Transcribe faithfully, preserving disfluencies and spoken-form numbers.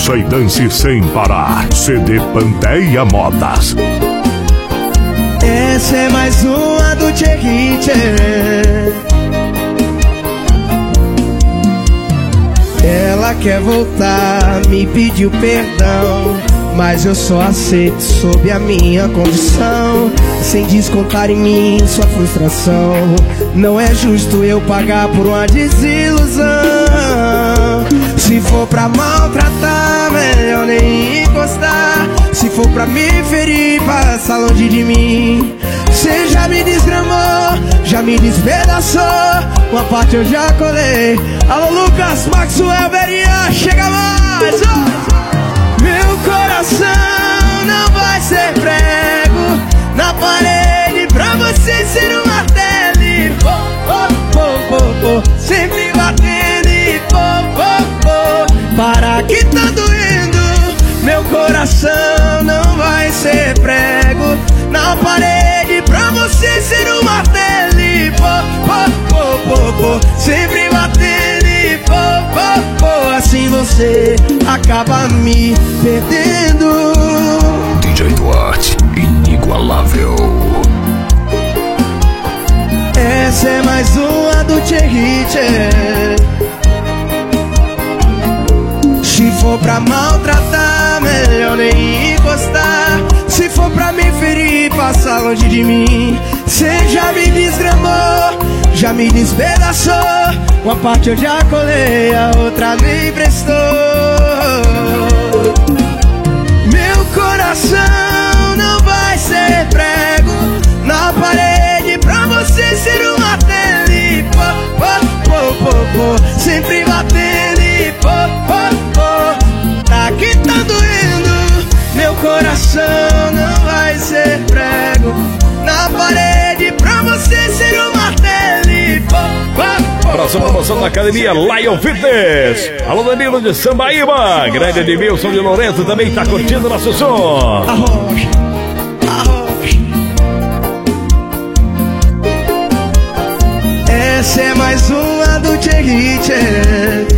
Ouça e dance sem parar. C D Panteia Modas. Essa é mais uma do Tchê Hit. Ela quer voltar, me pediu perdão, mas eu só aceito sob a minha condição, sem descontar em mim sua frustração. Não é justo eu pagar por uma desilusão. Se for pra maltratar, melhor nem encostar. Se for pra me ferir, passa longe de mim. Cê já me desgramou, já me despedaçou, uma parte eu já colei. Alô Lucas, Maxwell, Beria, chega mais! Oh! Meu coração não vai ser prego na parede pra você ser um martelo e pô, pô, pô, pô, pô, sempre batendo e pô, pô, pô. Para que tá doendo, meu coração não vai ser prego na parede pra você ser um martelo e pô, pô, pô, pô, pô, sempre batendo e pô, pô, pô. Assim você acaba me perdendo. D J Duarte, inigualável. Essa é mais uma do Tchê Hit. Se for pra maltratar, melhor nem encostar. Se for pra me ferir, passa longe de mim. Cê já me desgramou, já me despedaçou, uma parte eu já colei, a outra me emprestou. Meu coração não vai ser prego na parede pra você ser um martelo e pô, pô, pô, pô, pô, sempre batendo e pô, pô, pô. Tá que tá doendo, meu coração não vai ser prego na parede pra você ser um martelo e pô, pô, pô. Próxima promoção da Academia Lion Fitness. Alô Danilo de Sambaíba, grande Edmilson de Lourenço também tá curtindo nosso som. Arrocha, arrocha. Essa é mais uma do Tchê Hit.